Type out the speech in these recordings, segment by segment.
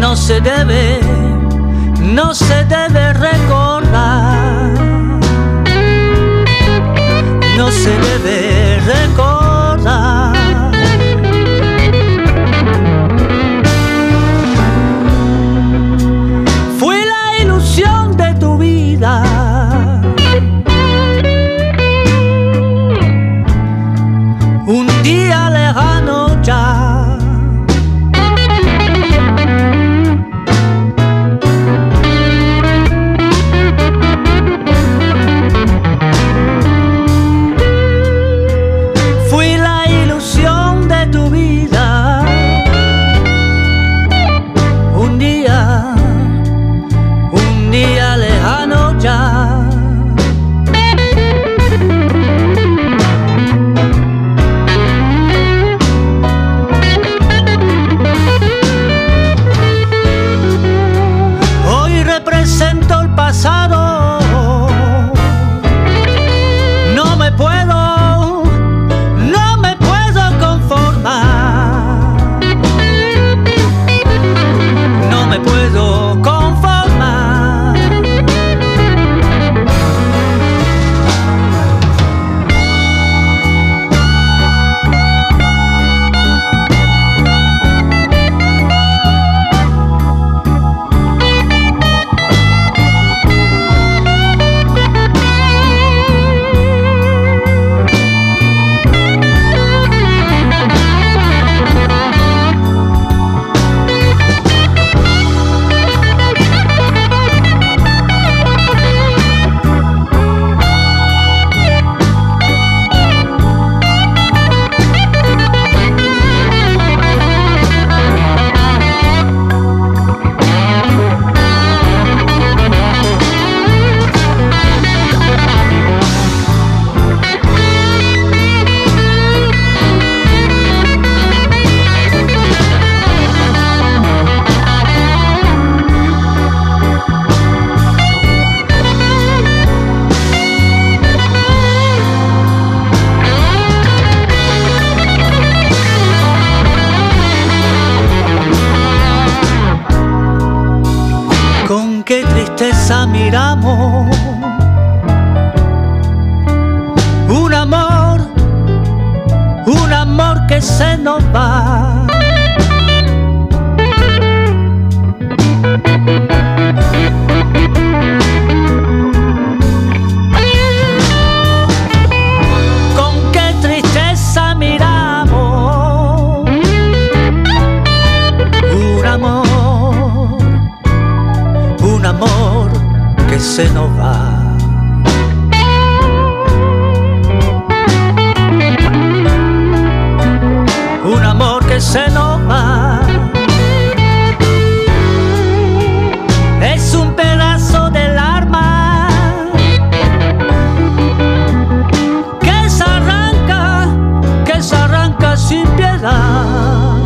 no se debe recordar, no se debe recordar. Fui la ilusión de tu vida, un día lejano ya. Qué tristeza miramos un amor que se nos va. Con qué tristeza miramos un amor que se nos va. Un amor que se nos va. Es un pedazo del alma que se arranca sin piedad,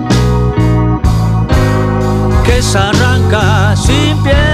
que se arranca sin piedad.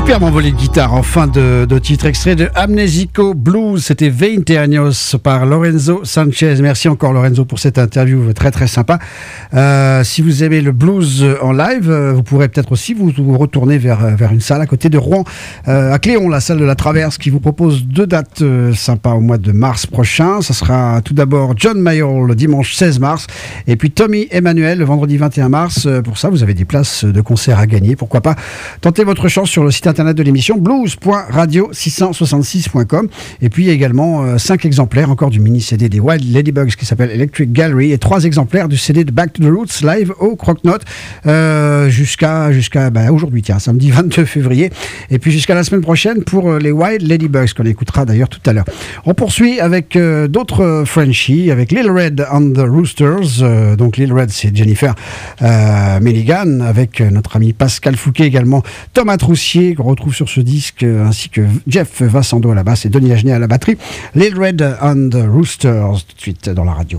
Superbe envolée de guitare en fin de titre, extrait de Amnesico Blues. C'était 20 años par Lorenzo Sanchez. Merci encore Lorenzo pour cette interview très très sympa. Si vous aimez le blues en live, vous pourrez peut-être aussi vous retourner vers une salle à côté de Rouen, à Cléon, la salle de la Traverse, qui vous propose 2 dates sympas au mois de mars prochain. Ça sera tout d'abord John Mayall le dimanche 16 mars et puis Tommy Emmanuel le vendredi 21 mars. Pour ça, vous avez des places de concert à gagner. Pourquoi pas tenter votre chance sur le site internet de l'émission blues.radio666.com. Et puis également 5 exemplaires encore du mini CD des Wild Ladybugs qui s'appelle Electric Gallery et 3 exemplaires du CD de Back to the Roots live au Croque-Note jusqu'à aujourd'hui, samedi 22 février. Et puis jusqu'à la semaine prochaine pour les Wild Ladybugs qu'on écoutera d'ailleurs tout à l'heure. On poursuit avec d'autres Frenchies, avec Little Red and the Roosters. Donc Little Red, c'est Jennifer Milligan, avec notre ami Pascal Fouquet également, Thomas Troussier qu'on retrouve sur ce disque, ainsi que Jeff Vassando à la basse et Denis Lagenais à la batterie. Little Red and the Roosters, tout de suite dans la radio.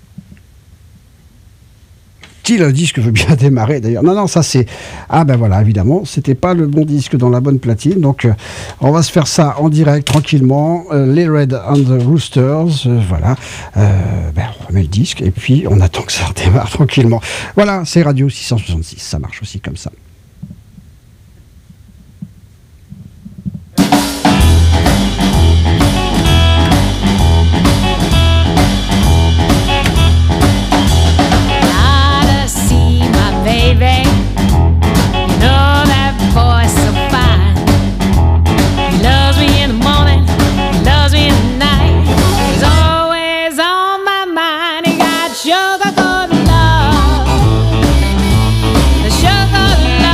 Si le disque veut bien démarrer d'ailleurs. Non, ça c'est... Ah ben voilà, évidemment, c'était pas le bon disque dans la bonne platine, donc on va se faire ça en direct, tranquillement. Les Red and the Roosters, voilà. On remet le disque et puis on attend que ça redémarre tranquillement. Voilà, c'est Radio 666, ça marche aussi comme ça. Sugar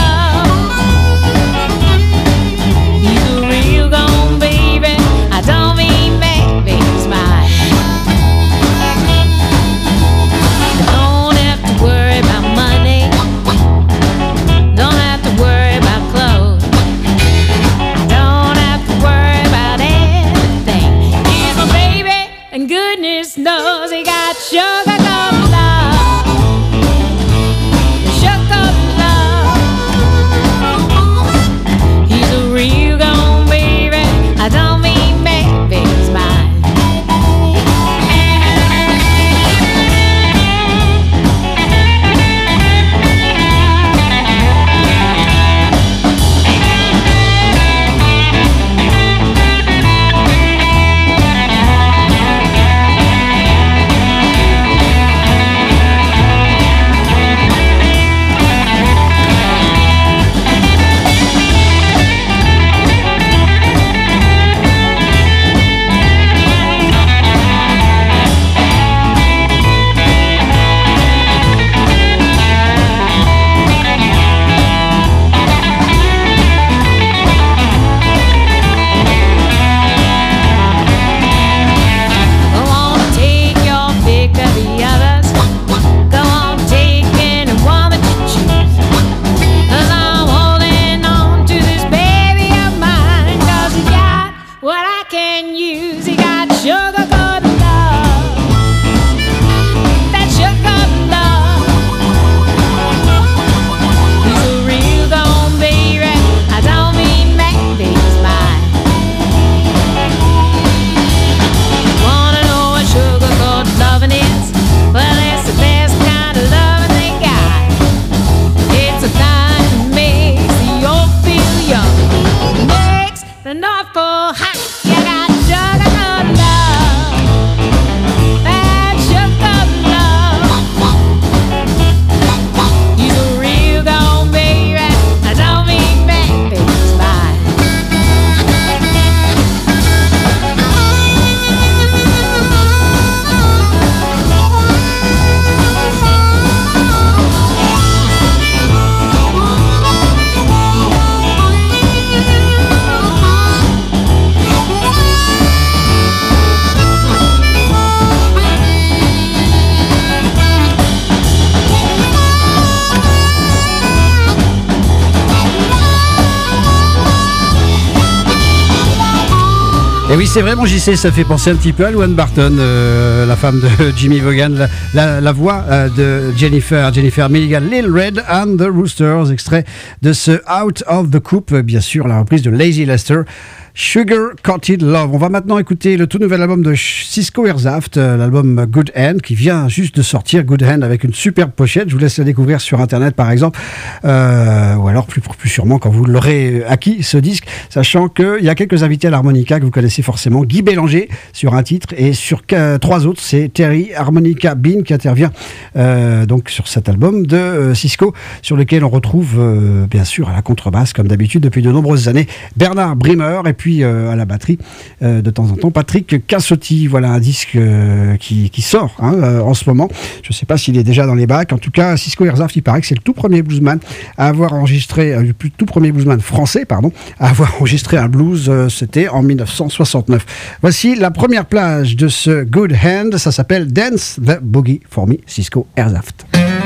Et oui, c'est vraiment JC, ça fait penser un petit peu à Luann Barton, la femme de Jimmy Vaughan, la voix de Jennifer Milligan, Lil Red and the Roosters, extrait de ce Out of the Coop, bien sûr, la reprise de Lazy Lester. Sugar Coated Love. On va maintenant écouter le tout nouvel album de Cisco Herzhaft, l'album Good Hand, qui vient juste de sortir. Good Hand avec une superbe pochette. Je vous laisse la découvrir sur Internet, par exemple, ou alors plus sûrement quand vous l'aurez acquis, ce disque, sachant qu'il y a quelques invités à l'harmonica que vous connaissez forcément. Guy Bélanger sur un titre et sur 3 autres, c'est Terry Harmonica Bean qui intervient donc sur cet album de Cisco, sur lequel on retrouve bien sûr à la contrebasse, comme d'habitude depuis de nombreuses années, Bernard Brimmer, et puis à la batterie de temps en temps Patrick Cassotti. Voilà un disque qui sort en ce moment. Je ne sais pas s'il est déjà dans les bacs. En tout cas, Cisco Herzhaft, il paraît que c'est le tout premier bluesman à avoir enregistré, tout premier bluesman français, à avoir enregistré un blues. C'était en 1969. Voici la première plage de ce Good Hand. Ça s'appelle Dance the Boogie for Me, Cisco Herzhaft.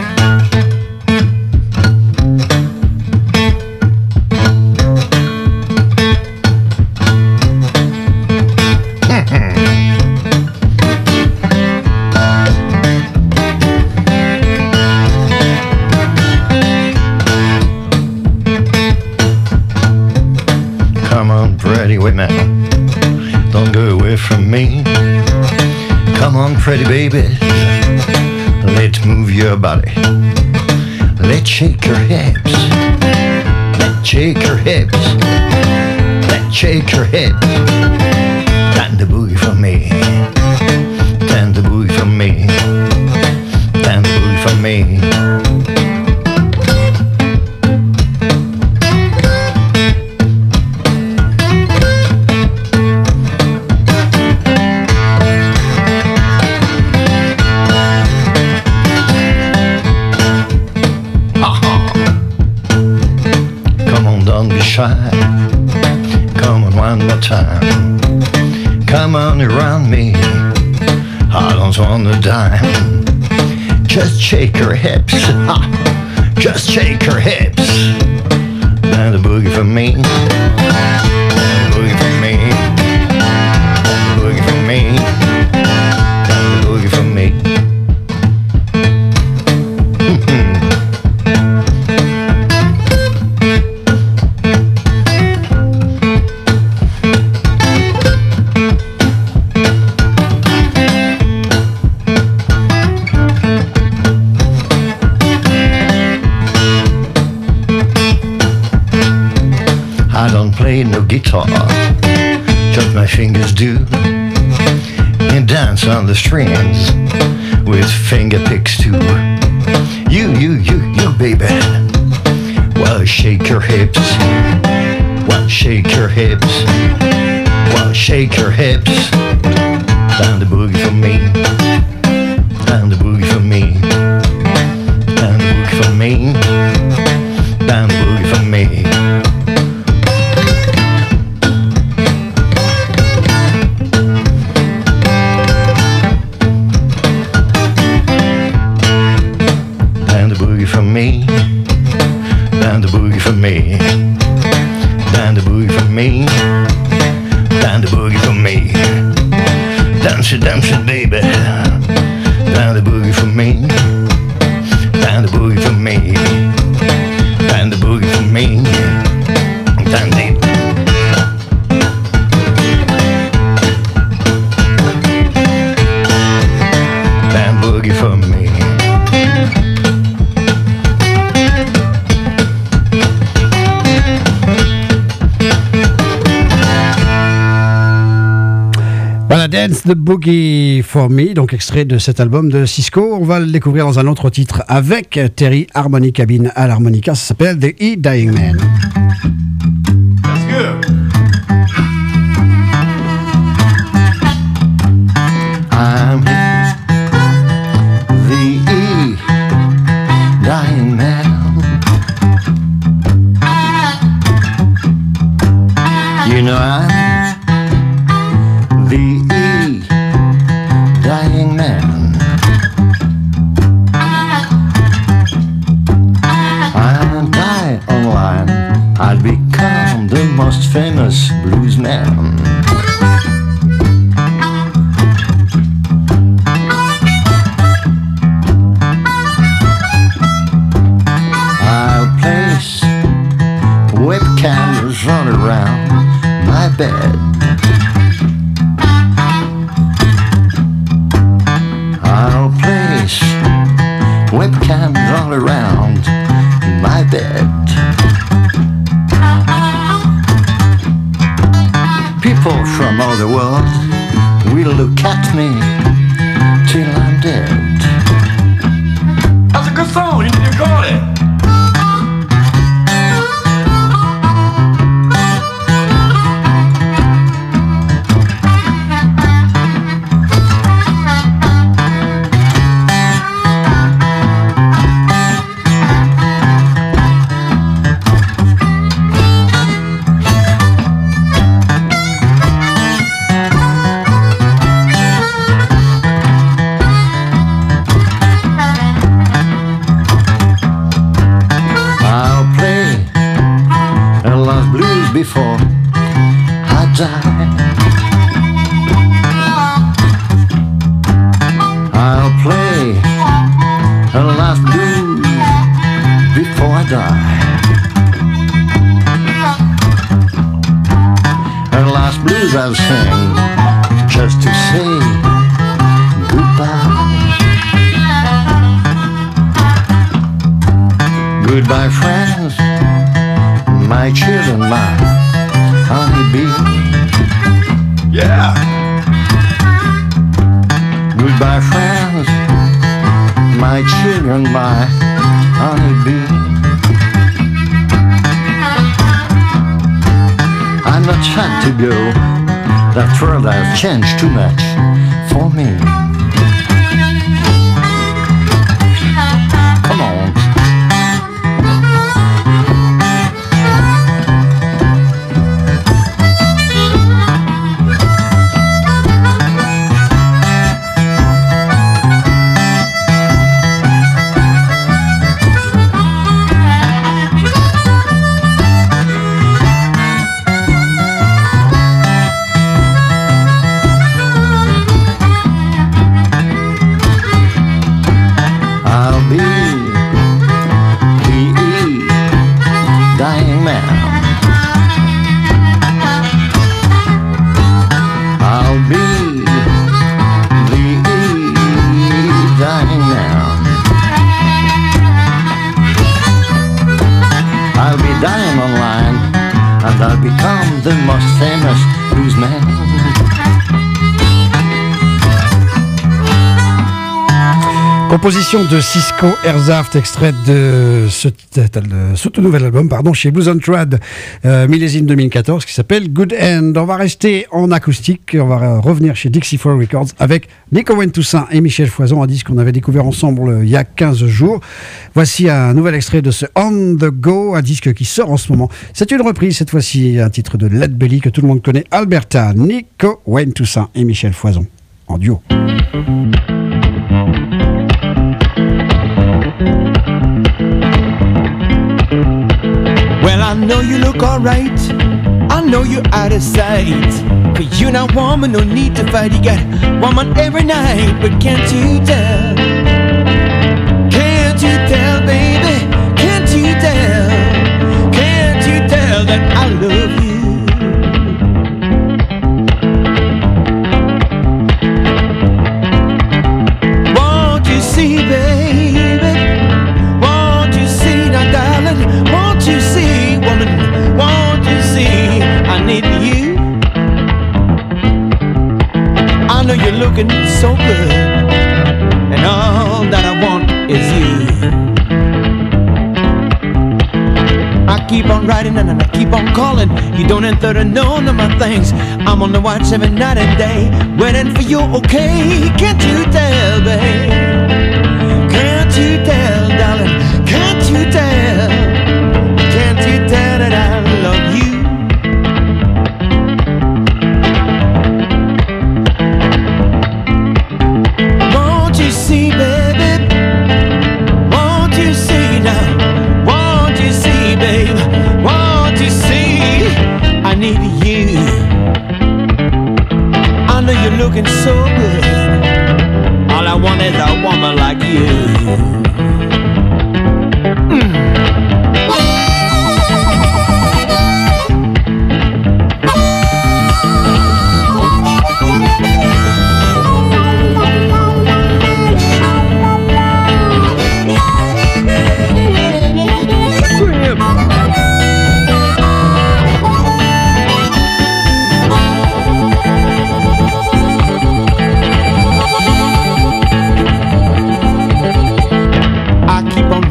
Pretty women, don't go away from me. Come on, pretty baby, let's move your body. Let's shake your hips. Let's shake your hips. Let's shake your hips. Dance the boogie for me. Dance the boogie for me. Dance the boogie for me. Come on one more time. Come on around me. I don't want a dime. Just shake your hips. Just shake your hips. And the boogie for me. And the boogie for me. And the boogie for me. And the boogie for me. No guitar, just my fingers do, and dance on the strings with finger picks too. You, baby, well, shake your hips, well, shake your hips, well, shake your hips, down the boogie for me, down the boogie for me, down the boogie for me, down the boogie for me. For me, down the boogie for me, down the boogie for me, down the boogie for me, dance it, baby, down the boogie for me, down the boogie for me, down the boogie for me, down the boogie for me. Voilà, Dance the Boogie for Me, donc extrait de cet album de Cisco. On va le découvrir dans un autre titre avec Terry Harmonica Bean à l'harmonica. Ça s'appelle The E-Dying Man. That's good. I'm the E-Dying Man. You know I'm the E-Dying Man. I'll die online. I'll become the most famous blues man. bed. I'll place webcams all around my bed. People from all the world will look at me till I'm dead. That's a good song. You call it. Before I die, I'll play a last blues before I die. A last blues I'll sing just to say goodbye. Goodbye, friends, my children, my honeybee. Yeah. Goodbye, friends, my children, my honeybee. I'm not sad to go. That world has changed too much for me. Come on. Dying online, and I'll become the most famous bluesman. Composition de Cisco Herzhaft, extraite de ce tout nouvel album, chez Blues on Trad, millésime 2014, qui s'appelle Good End. On va rester en acoustique, on va revenir chez Dixie 4 Records avec Nico Wayne-Toussaint et Michel Foison, un disque qu'on avait découvert ensemble il y a 15 jours. Voici un nouvel extrait de ce On The Go, un disque qui sort en ce moment. C'est une reprise, cette fois-ci, un titre de Lead Belly que tout le monde connaît, Alberta. Nico Wayne-Toussaint et Michel Foison, en duo. Well, I know you look alright, I know you're out of sight, but you're not woman, no need to fight, you got woman every night, but can't you tell? Can't you tell, baby? Can't you tell? Can't you tell that I love you? Won't you see, baby? Won't you see, now darling? Won't you see, woman? Won't you see, I need you? I know you're looking so good, and all that I want is you. I keep on writing and I keep on calling. You don't answer to none of my things. I'm on the watch every night and day, waiting for you, okay? Can't you tell, babe? Can't you tell, darling? Can't you tell? Can't you tell that I love you? Won't you see, baby? Won't you see now? Won't you see, babe? Won't you see? I need you. I know you're looking so good. All I want is a woman like you.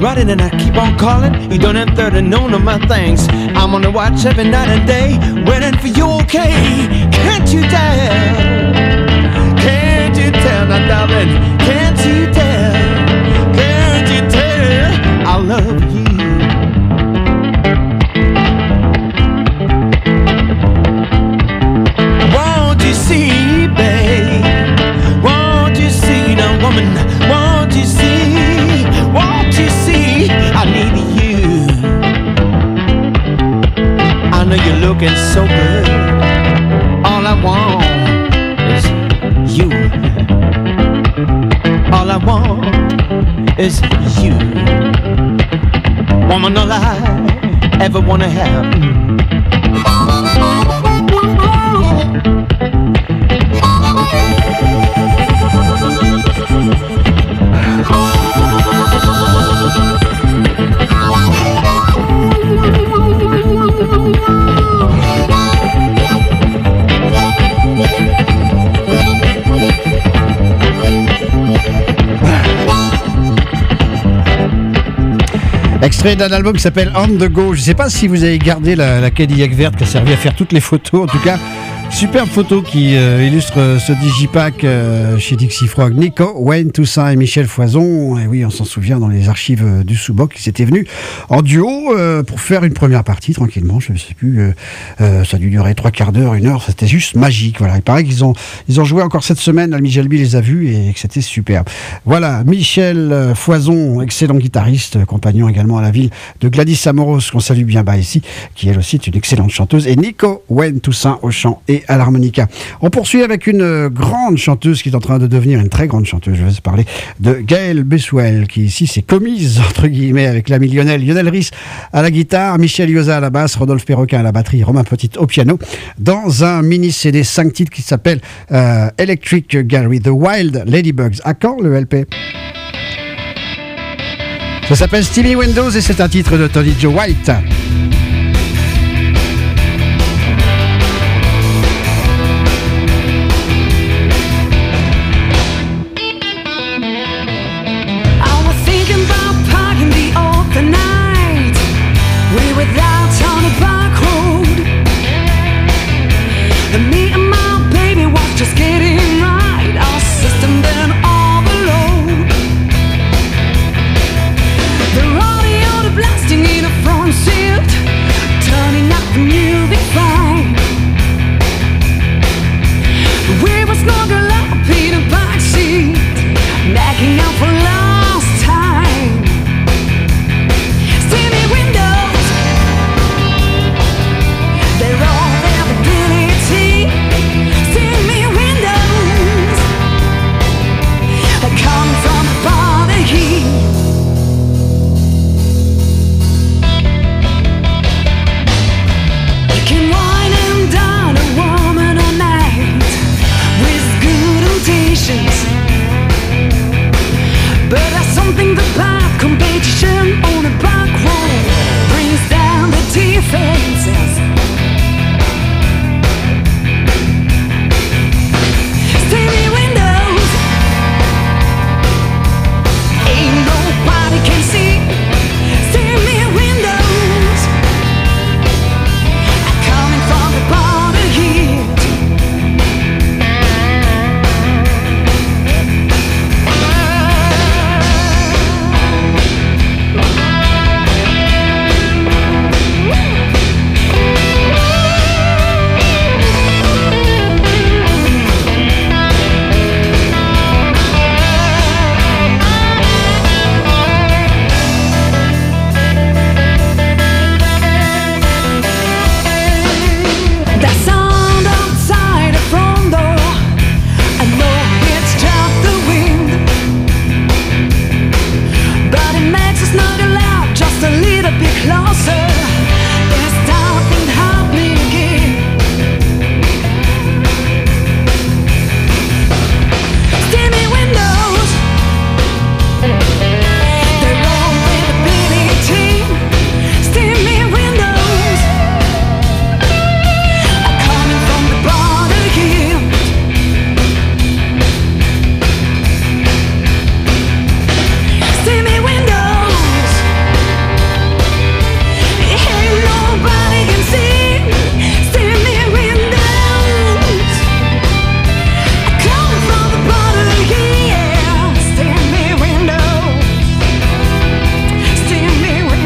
writing and I keep on calling. You don't answer to none of my things. I'm on the watch every night and day, waiting for you, okay? Can't you tell? Can't you tell now, darling? Can't you tell? Can't you tell? I love you. Won't you see, babe? Won't you see, now, woman? Won't you see? Won't you see? I need you. I know you're looking so good. All I want is you. All I want is you. Woman, all I ever wanna have. Extrait d'un album qui s'appelle On The Go. Je ne sais pas si vous avez gardé la Cadillac verte qui a servi à faire toutes les photos. En tout cas, superbe photo qui illustre ce digipack chez Dixie Frog. Nico, Wayne Toussaint et Michel Foison. Et oui, on s'en souvient dans les archives du Sous-Boc. Ils étaient venus en duo pour faire une première partie tranquillement. Je ne sais plus, ça a dû durer 3/4 d'heure, 1 heure. C'était juste magique. Voilà. Il paraît qu'ils ont joué encore cette semaine. Michel B les a vus et que c'était superbe. Voilà, Michel Foison, excellent guitariste, compagnon également à la ville de Gladys Amoros, qu'on salue bien bas ici, qui elle aussi est une excellente chanteuse. Et Nico, Wayne Toussaint au chant et à l'harmonica. On poursuit avec une grande chanteuse qui est en train de devenir une très grande chanteuse. Je vais parler de Gaëlle Beswell, qui ici s'est commise, entre guillemets, avec l'ami Lionel Rhys à la guitare, Michel Yosa à la basse, Rodolphe Perroquin à la batterie, Romain Petit au piano, dans un mini CD 5 titres qui s'appelle Electric Gallery, The Wild Ladybugs. À quand le LP? Ça s'appelle Steamy Windows et c'est un titre de Tony Joe White. Blasting in a front seat.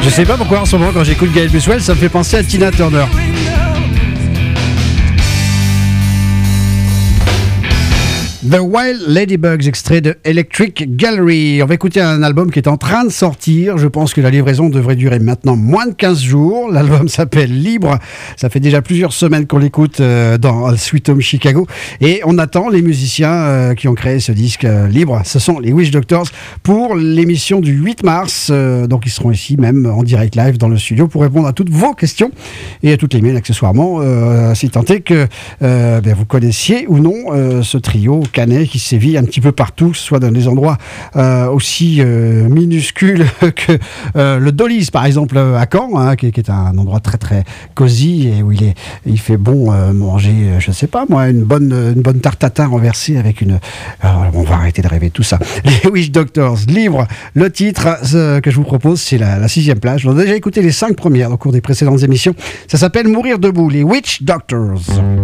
Je sais pas pourquoi en ce moment quand j'écoute Gaël Buswell ça me fait penser à Tina Turner. The Wild Ladybugs, extrait de Electric Gallery. On va écouter un album qui est en train de sortir. Je pense que la livraison devrait durer maintenant moins de 15 jours. L'album s'appelle Libre. Ça fait déjà plusieurs semaines qu'on l'écoute dans Sweet Home Chicago. Et on attend les musiciens qui ont créé ce disque Libre. Ce sont les Witch Doctors pour l'émission du 8 mars. Donc ils seront ici même en direct live dans le studio pour répondre à toutes vos questions et à toutes les miennes accessoirement. Si tant est que vous connaissiez ou non ce trio canet qui sévit un petit peu partout, soit dans des endroits aussi minuscules que le Dolly's par exemple à Caen, hein, qui est un endroit très très cosy et où il fait bon manger, je sais pas moi, une bonne tarte tatin renversée avec une... on va arrêter de rêver tout ça. Les Witch Doctors, Libre, le titre que je vous propose, c'est la 6e plage. On a déjà écouté les 5 premières au cours des précédentes émissions. Ça s'appelle Mourir debout, les Witch Doctors.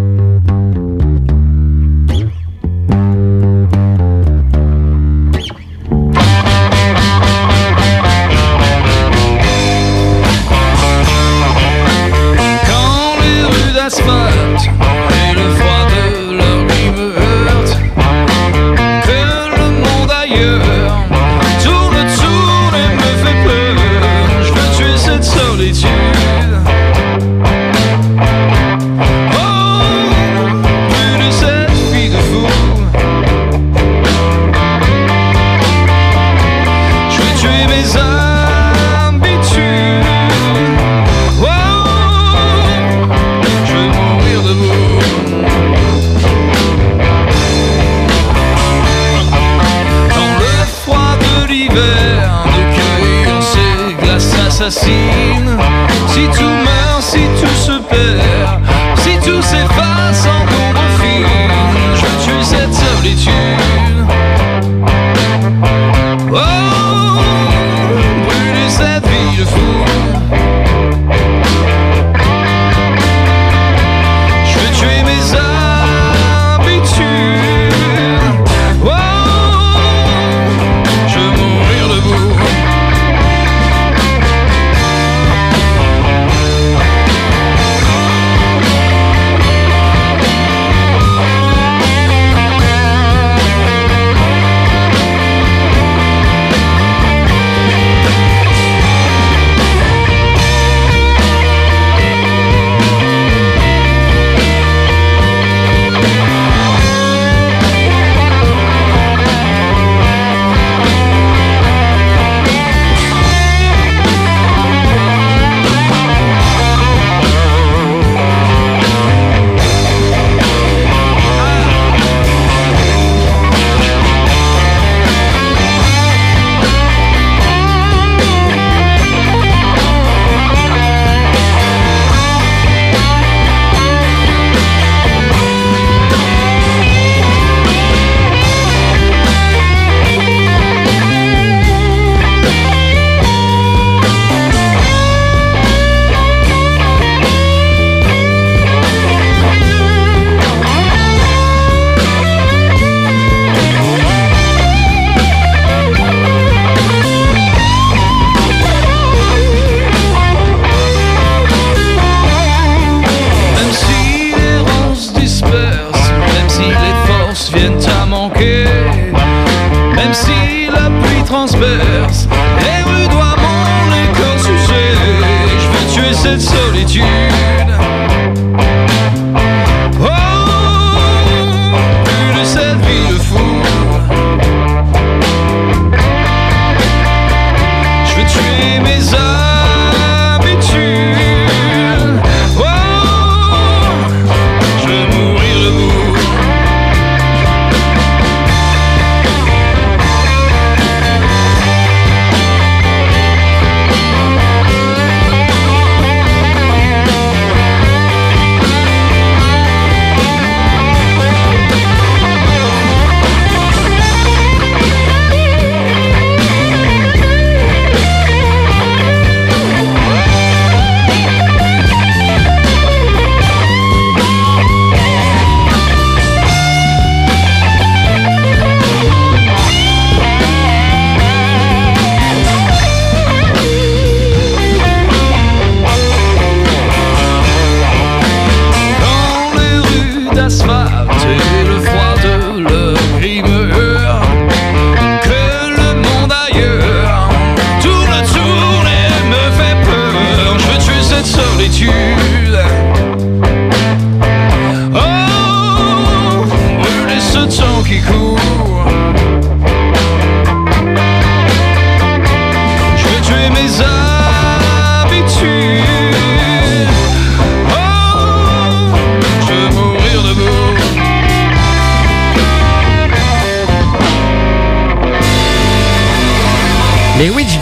Asphalte et le froid de leur nuit me heurte. Que le monde ailleurs tourne et me fait peur. Je veux tuer cette solitude. Oh, plus de cette vie de fou. Je veux tuer mes habitudes. Assassine. Si tout meurt, si tout se perd, si tout s'efface en ombre fine, je tue cette solitude. Oh, brûler cette vie de fou. Je veux tuer mes habitudes. Oh, je veux mourir debout.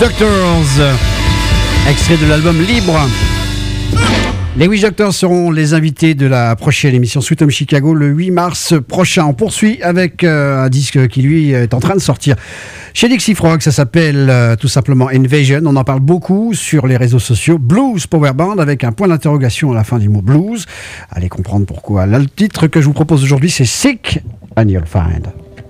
Doctors, extrait de l'album Libre. Les Witch Doctors seront les invités de la prochaine émission Sweet Home Chicago le 8 mars prochain. On poursuit avec un disque qui lui est en train de sortir chez Dixie Frog. Ça s'appelle tout simplement Invasion. On en parle beaucoup sur les réseaux sociaux. Blues Power Band avec un point d'interrogation à la fin du mot blues. Allez comprendre pourquoi. Là, le titre que je vous propose aujourd'hui, c'est Sick and You'll Find.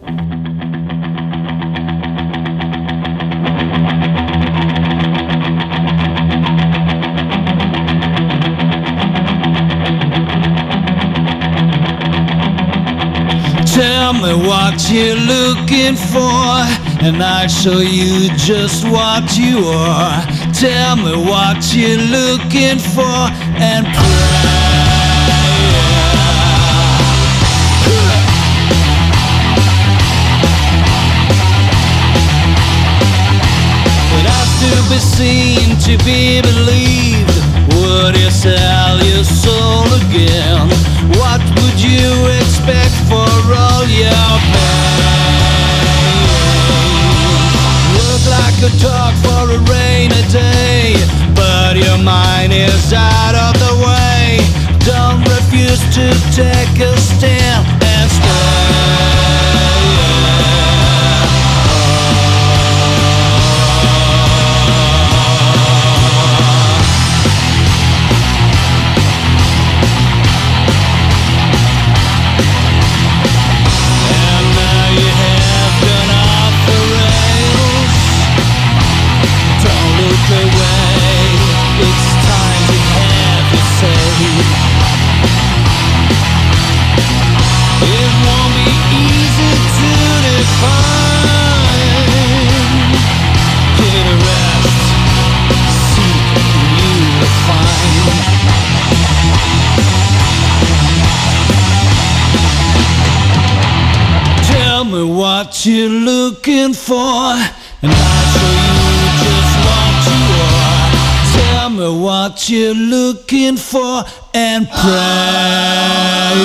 Tell me what you're looking for, and I'll show you just what you are. Tell me what you're looking for, and it has to be seen to be believed. Would you sell your soul again? What would you expect for all your pain? Look like a dog for a rainy day, but your mind is out of the way. Don't refuse to take a stand and stay. What you're looking for, and I'll show you just what you are. Tell me what you're looking for, and pray.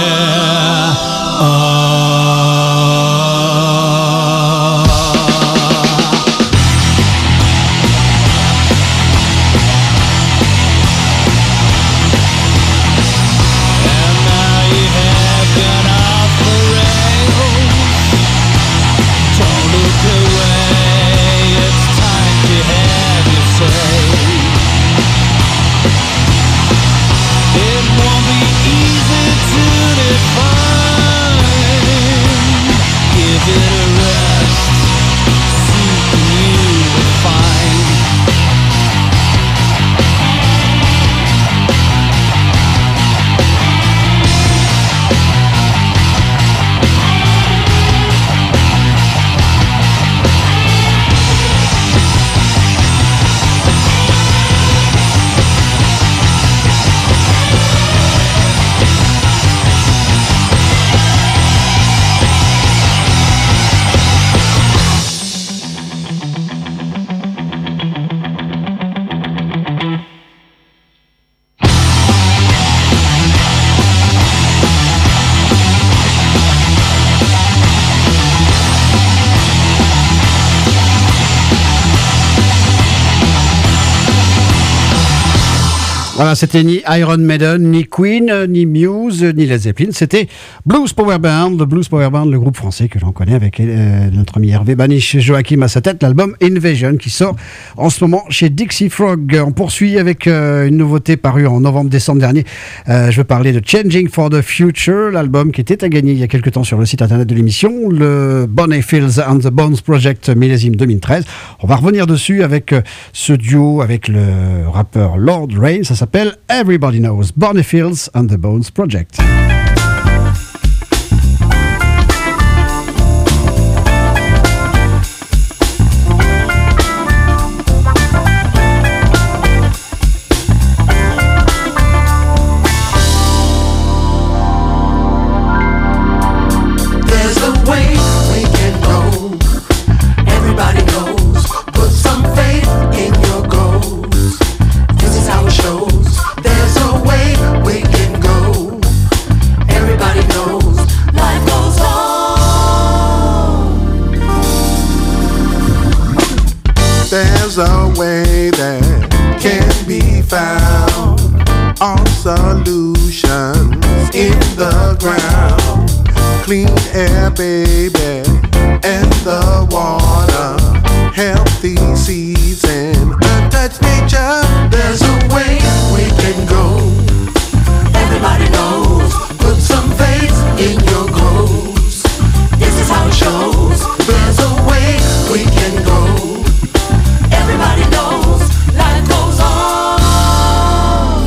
Voilà, c'était ni Iron Maiden, ni Queen, ni Muse, ni Led Zeppelin. C'était Blues Power Band, le Blues Power Band, le groupe français que l'on connaît avec notre ami Hervé Baniche, Joachim à sa tête, l'album Invasion qui sort en ce moment chez Dixie Frog. On poursuit avec une nouveauté parue en novembre-décembre dernier. Je veux parler de Changing for the Future, l'album qui était à gagner il y a quelques temps sur le site internet de l'émission, le Bonnie Fields and the Bones Project millésime 2013. On va revenir dessus avec ce duo avec le rappeur Lord Rain. Ça s'appelle Everybody Knows Bonnie Fields and the Bones Project. a way that can be found. All solutions in the ground. Clean air, baby, and the water. Healthy seeds and untouched nature. There's a way we can go. Everybody knows. Put some faith in your goals. This is how it shows. There's a way we can go. Everybody knows. Life goes on.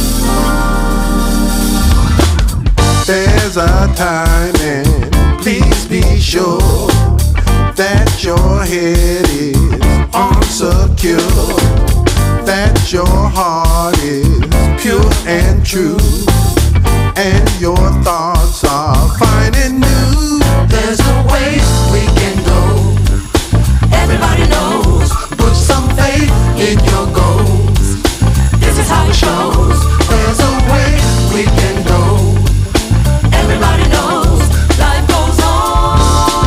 There's a time, and please be sure that your head is unsecure, that your heart is pure and true, and your thoughts are fine and new. There's a way we can go. Everybody knows. Put some faith in your goals. This is how it shows. There's a way we can go. Everybody knows. Life goes on.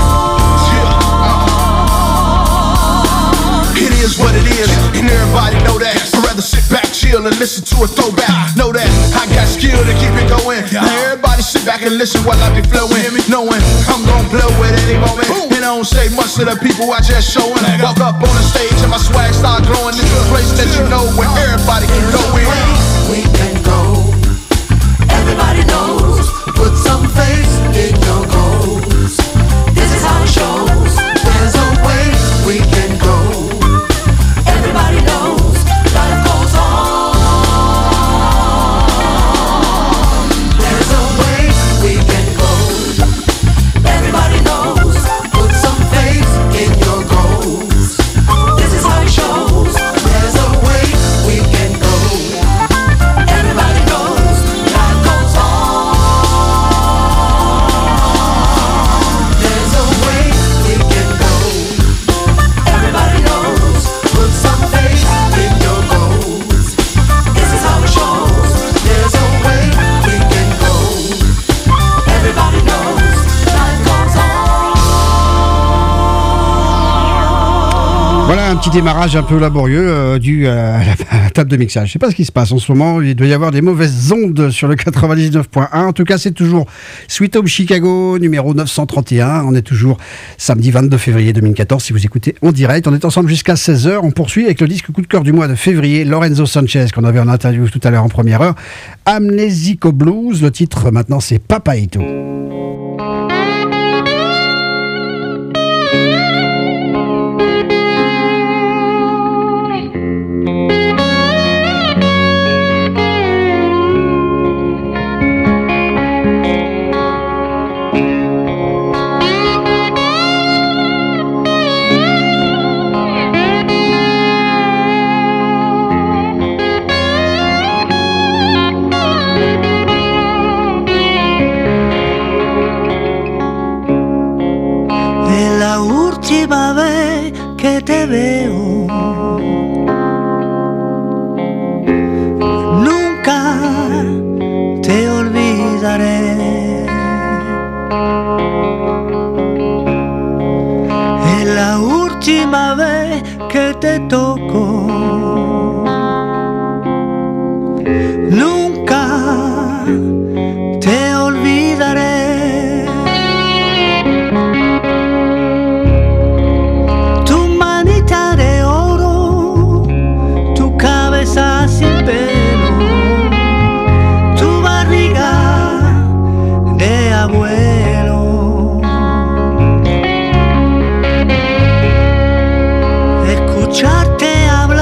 It is what it is, and everybody know that. I'd rather sit back, chill, and listen to a throwback. Know that I got skill to keep it going. Now everybody sit back and listen while I be flowing, knowing I'm gonna blow at any moment. And I don't say much to the people I just showing. Walk up on the stage and my swag start glowing. This is a place that you know where everybody can go in. We can go. Everybody knows. Put some faith in your goals. This is how it shows. There's a way we can go. Everybody knows. Life goes on. There's a way we can go. Everybody knows. Put some faith in your goals. This is how it shows. There's a way we can go. Everybody knows. Life goes on. There's a way we can go. Everybody knows. Put some faith in your goals. This is how it shows. There's a way we can go. Everybody knows. Life goes on. Voilà un petit démarrage un peu laborieux dû à la table de mixage. Je sais pas ce qui se passe en ce moment. Il doit y avoir des mauvaises ondes sur le 99.1. En tout cas, c'est toujours Sweet Home Chicago, numéro 931. On est toujours samedi 22 février 2014. Si vous écoutez en direct, on est ensemble jusqu'à 16h. On poursuit avec le disque coup de cœur du mois de février, Lorenzo Sanchez, qu'on avait en interview tout à l'heure en première heure. Amnesico Blues. Le titre maintenant, c'est Papaito. Última vez que te veo, nunca te olvidaré. Es la última vez que te toco, nunca te olvidaré. Sin pelo, tu barriga de abuelo. Escucharte hablar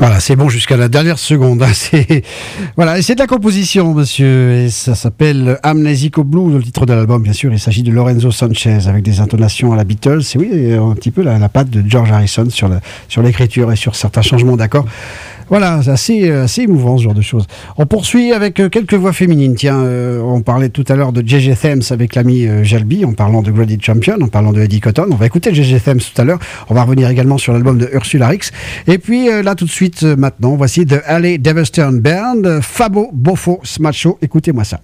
Voilà, c'est bon jusqu'à la dernière seconde. Hein. Voilà, et c'est de la composition, monsieur. Et ça s'appelle Amnesico Blue, le titre de l'album, bien sûr. Il s'agit de Lorenzo Sanchez avec des intonations à la Beatles. Et oui, un petit peu la patte de George Harrison sur l'écriture et sur certains changements d'accords. Voilà, c'est assez émouvant ce genre de choses. On poursuit avec quelques voix féminines. Tiens, on parlait tout à l'heure de JJ Thames avec l'ami Jalby, en parlant de Grady Champion, en parlant de Eddie Cotton. On va écouter JJ Thames tout à l'heure. On va revenir également sur l'album de Ursula Rix. Et puis là, tout de suite, maintenant, voici The Alley Devastation Band, Fabo Bofo Smacho. Écoutez-moi ça.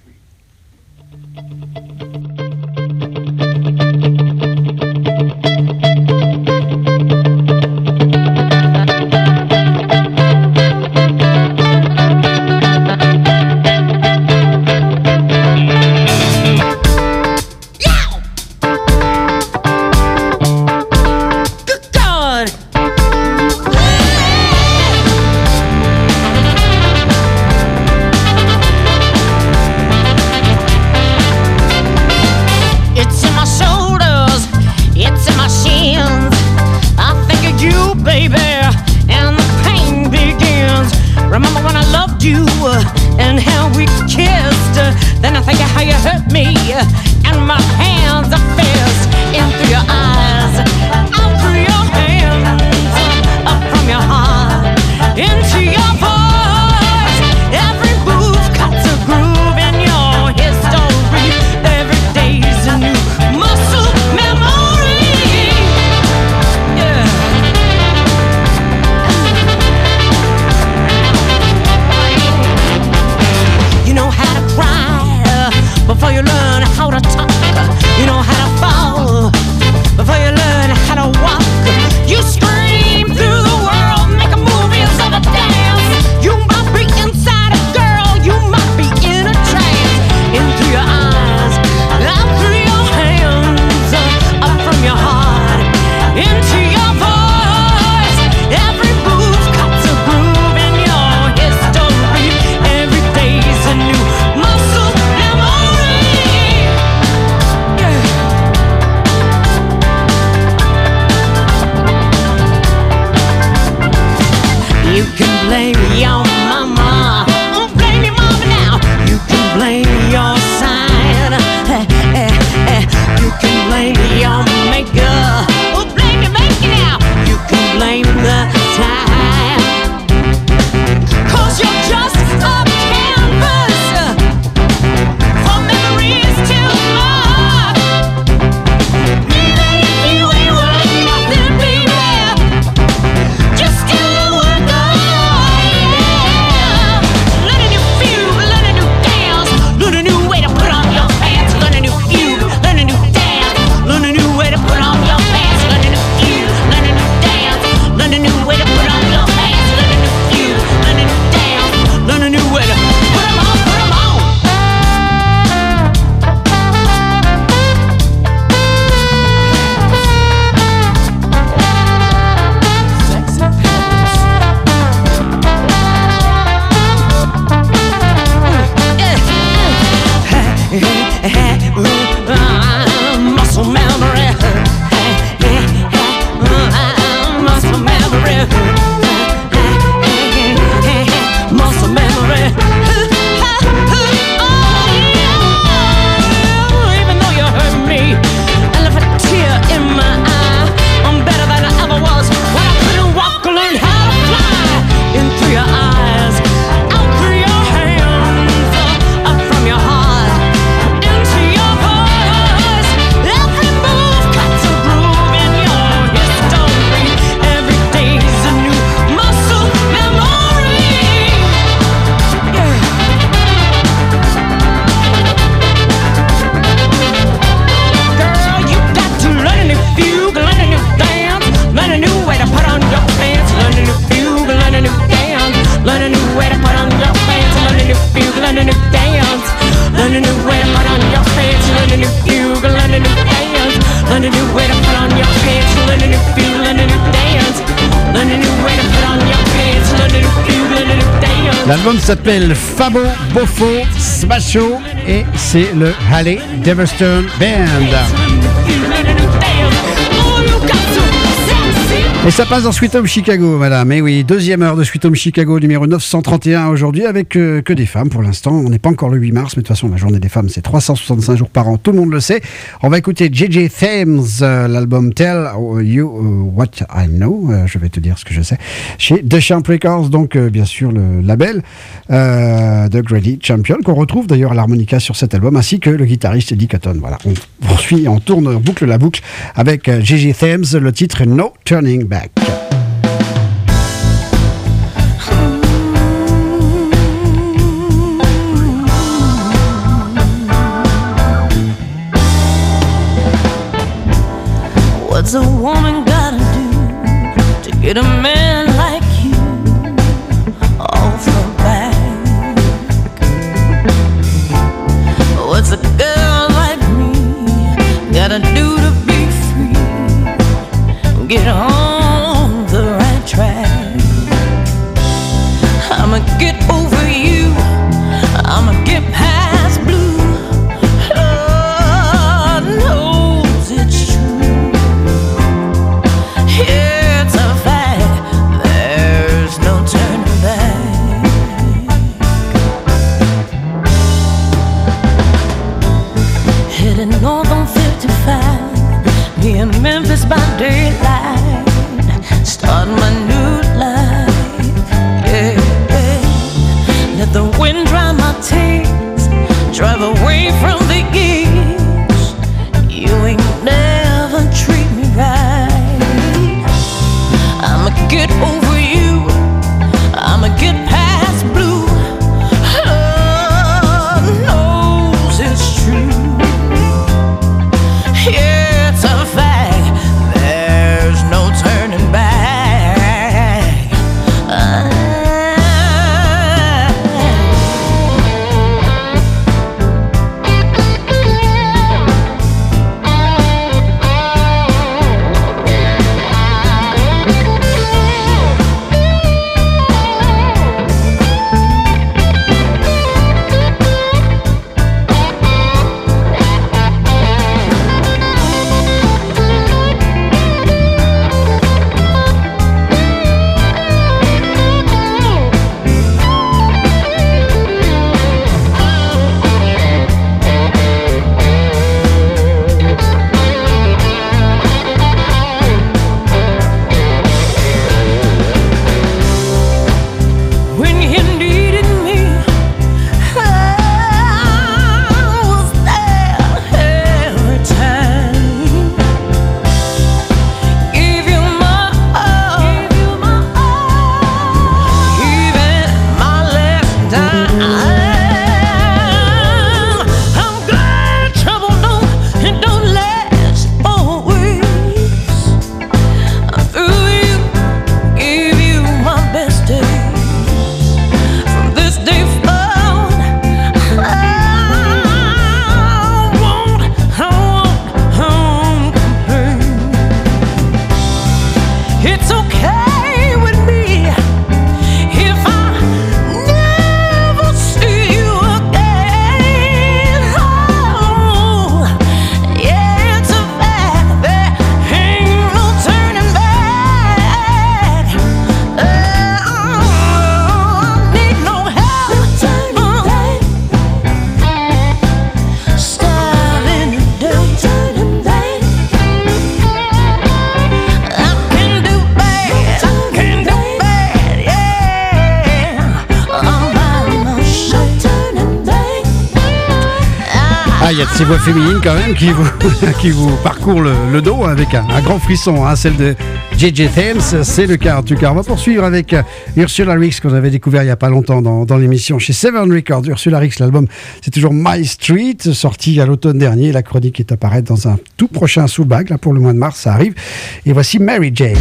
L'album s'appelle Fabo Bofo Smacho et c'est le Alley Devastation Band. Et ça passe dans Sweet Home Chicago, madame. Et oui, deuxième heure de Sweet Home Chicago, numéro 931 aujourd'hui, avec que des femmes pour l'instant. On n'est pas encore le 8 mars, mais de toute façon, la journée des femmes, c'est 365 jours par an, tout le monde le sait. On va écouter JJ Thames, l'album Tell You What I Know, je vais te dire ce que je sais, chez Deschamps Records, donc bien sûr le label de Grady Champion, qu'on retrouve d'ailleurs à l'harmonica sur cet album, ainsi que le guitariste Eddie Cotton. Voilà, on poursuit, on tourne, on boucle la boucle avec JJ Thames, le titre No Turning Back. What's a woman gotta do to get a man like you off her back? What's a girl like me gotta do to be free? Get on the right track. I'ma get over you, I'ma get past blue. Lord knows it's true. It's a fact, there's no turning back. Heading north on 55, me in Memphis by daylight. Start my new life, yeah, yeah. Let the wind dry my tears, drive away from the gears. You ain't never treat me right. I'ma get over you, I'ma get past blue. Lord knows it's true. Yeah, it's a fact, there's no turning back. Il y a de ces voix féminines quand même qui vous parcourent le dos avec un grand frisson, hein, celle de JJ Thames, c'est le cas en tout cas. On va poursuivre avec Ursula Rix qu'on avait découvert il n'y a pas longtemps dans l'émission chez Seven Records. Ursula Rix, l'album c'est toujours My Street, sorti à l'automne dernier. La chronique est à paraître dans un tout prochain sous-bag, là pour le mois de mars ça arrive. Et voici Mary Jane.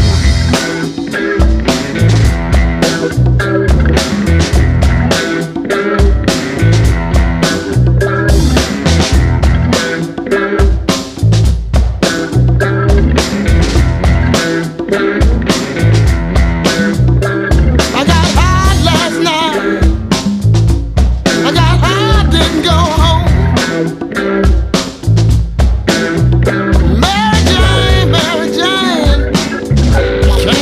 Mary Jane,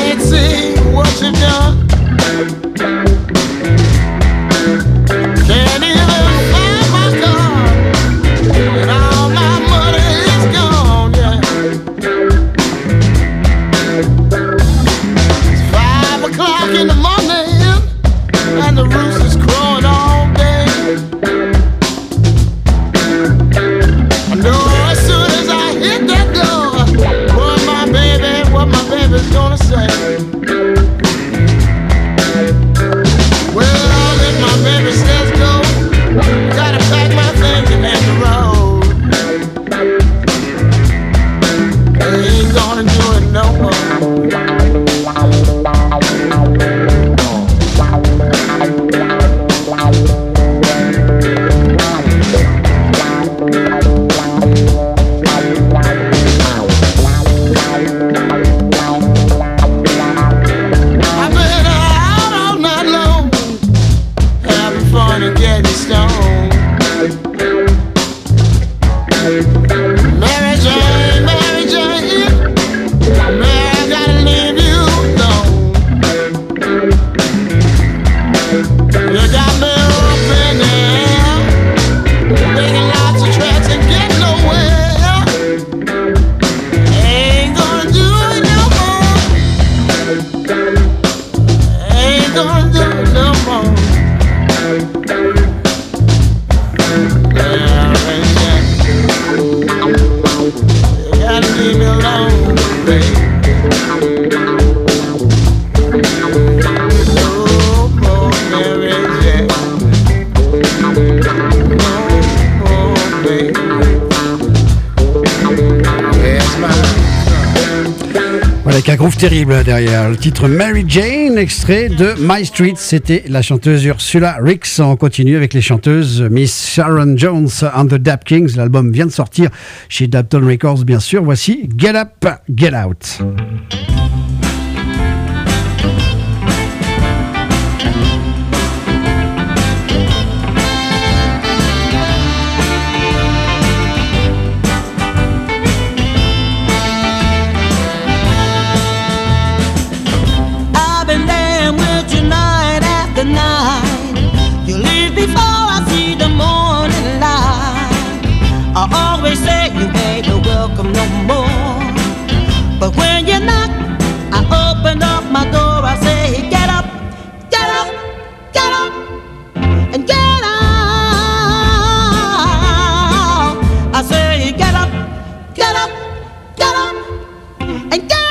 alone. You gotta leave me alone, baby. No more Mary Jane. No more, baby. Yes, Avec un groove terrible derrière. Le titre Mary Jane, extrait de My Street. C'était la chanteuse Ursula Rix. On continue avec les chanteuses Miss Sharon Jones and the Dap Kings. L'album vient de sortir chez Dapton Records, bien sûr. Voici Get Up, Get Out. You leave before I see the morning light. I always say you ain't welcome no more. But when you knock, I open up my door. I say, get up, get up, get up, and get out. I say, get up, get up, get up, and get out.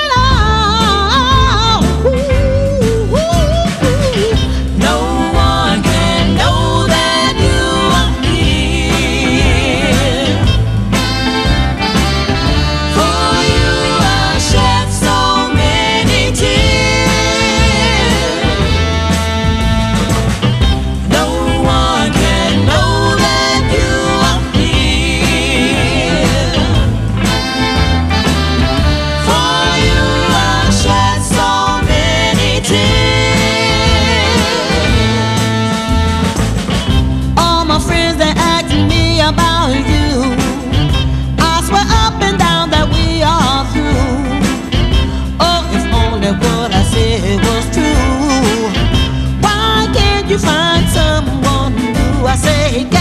Find someone new. I say,